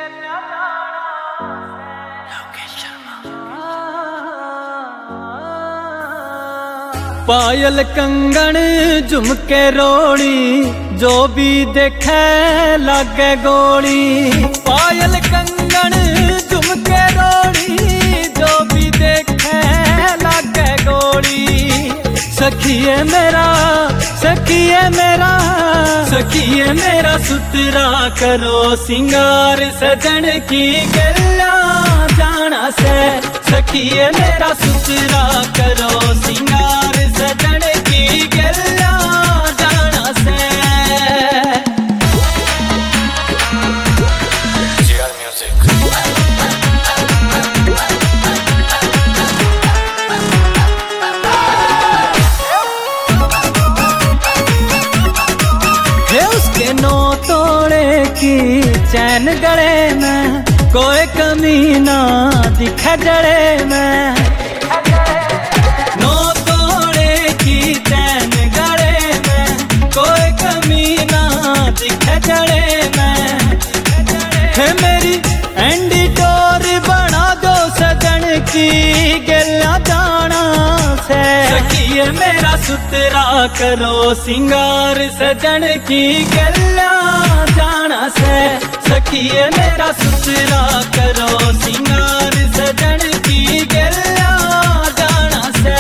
पायल कंगन झुमके रोड़ी जो भी देखे लागे गोली। पायल कंगन झुमके रोड़ी जो भी देखे लागे गोली। सखिए मेरा सखिए मेरा सखिए मेरा सुतरा करो सिंगार सजन की गल्ला जाना से। सखिए मेरा सुतरा करो सिंगार सजन की गल्ला जाना से। GR Music। है उसके नौ तोड़े की चैन गले में कोई कमी ना दिखे जड़े में। नौ तोड़े की चैन गले में कोई कमी ना दिखे जड़े में। है मेरी एंडी टोर बना दो सजन की गल्ला जाना से। सखिए मेरा सुतरा करो सिंगार सजन की गल्ला जाना से। सखिए मेरा सुतरा करो सिंगार सजन की गल्ला जाना से।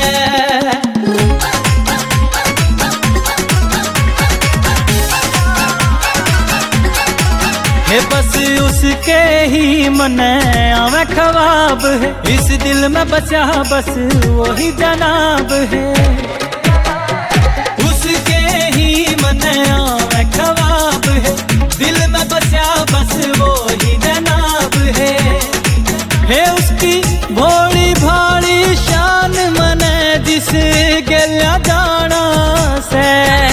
है बस उसके ही मने आवे ख्वाब है। इस दिल में बचा बस वही जनाब है। उसके ही मने आवे ख्वाब है। दिल में बचा बस वही जनाब है उसकी भोली भाली शान मने जिस गल्ला जाना से।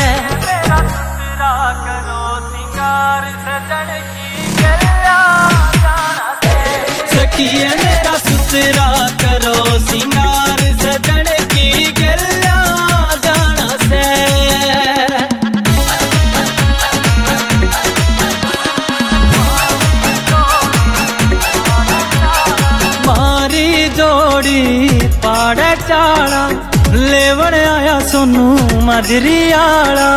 सखिए मेरा सुतरा करो सिंगार सजन की गल्ला जाना से। मारी जोड़ी पाड़े चाड़ा लेवण आया सोनू मजरी आला।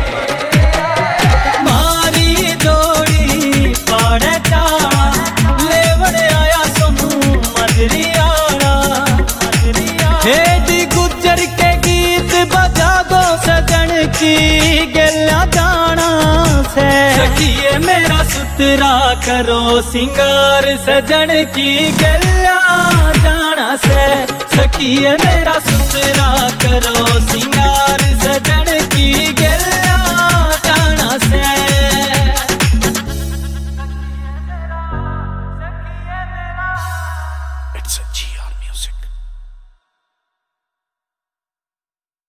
मारी जोड़ी पाड़े चाड़ा लेवण आया सोनू मजरी आला। हेडी गुजर के गीत बजा दो सजन की गल्ला जाना से। सखिए मेरा सुतरा करो सिंगार सजन की गल्ला जाना से। सखिए मेरा सुतरा करो सिंगार सजन की गल्ला जाना से। It's a G